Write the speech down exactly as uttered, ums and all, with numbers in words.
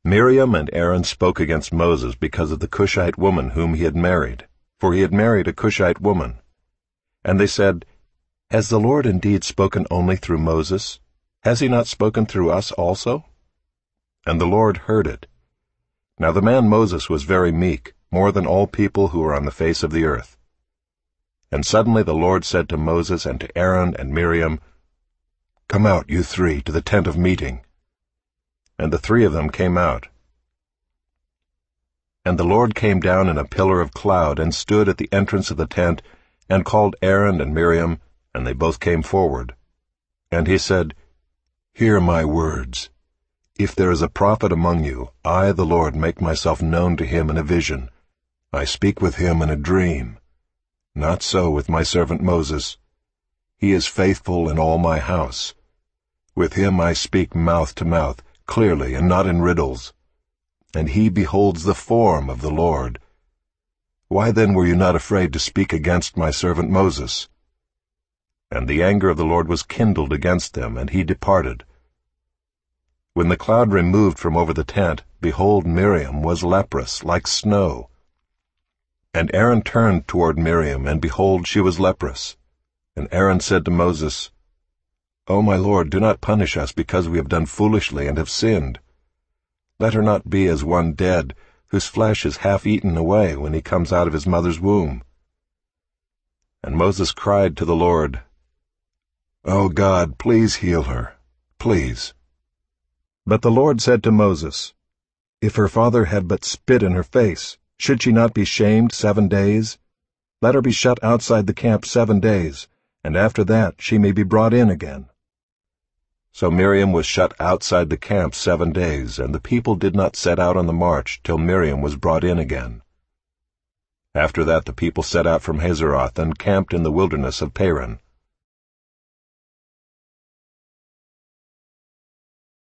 Miriam and Aaron spoke against Moses because of the Cushite woman whom he had married, for he had married a Cushite woman. And they said, "Has the Lord indeed spoken only through Moses? Has he not spoken through us also?" And the Lord heard it. Now the man Moses was very meek, more than all people who are on the face of the earth. And suddenly the Lord said to Moses and to Aaron and Miriam, "Come out, you three, to the tent of meeting." And the three of them came out. And the Lord came down in a pillar of cloud, and stood at the entrance of the tent, and called Aaron and Miriam, and they both came forward. And he said, "Hear my words. If there is a prophet among you, I, the Lord, make myself known to him in a vision. I speak with him in a dream. Not so with my servant Moses. He is faithful in all my house. With him I speak mouth to mouth, clearly and not in riddles. And he beholds the form of the Lord. Why then were you not afraid to speak against my servant Moses?" And the anger of the Lord was kindled against them, and he departed. When the cloud removed from over the tent, behold, Miriam was leprous, like snow. And Aaron turned toward Miriam, and behold, she was leprous. And Aaron said to Moses, "O my Lord, do not punish us because we have done foolishly and have sinned. Let her not be as one dead, whose flesh is half eaten away when he comes out of his mother's womb." And Moses cried to the Lord, "O God, please heal her, please." But the Lord said to Moses, "If her father had but spit in her face, should she not be shamed seven days? Let her be shut outside the camp seven days, and after that she may be brought in again." So Miriam was shut outside the camp seven days, and the people did not set out on the march till Miriam was brought in again. After that the people set out from Hazeroth and camped in the wilderness of Paran.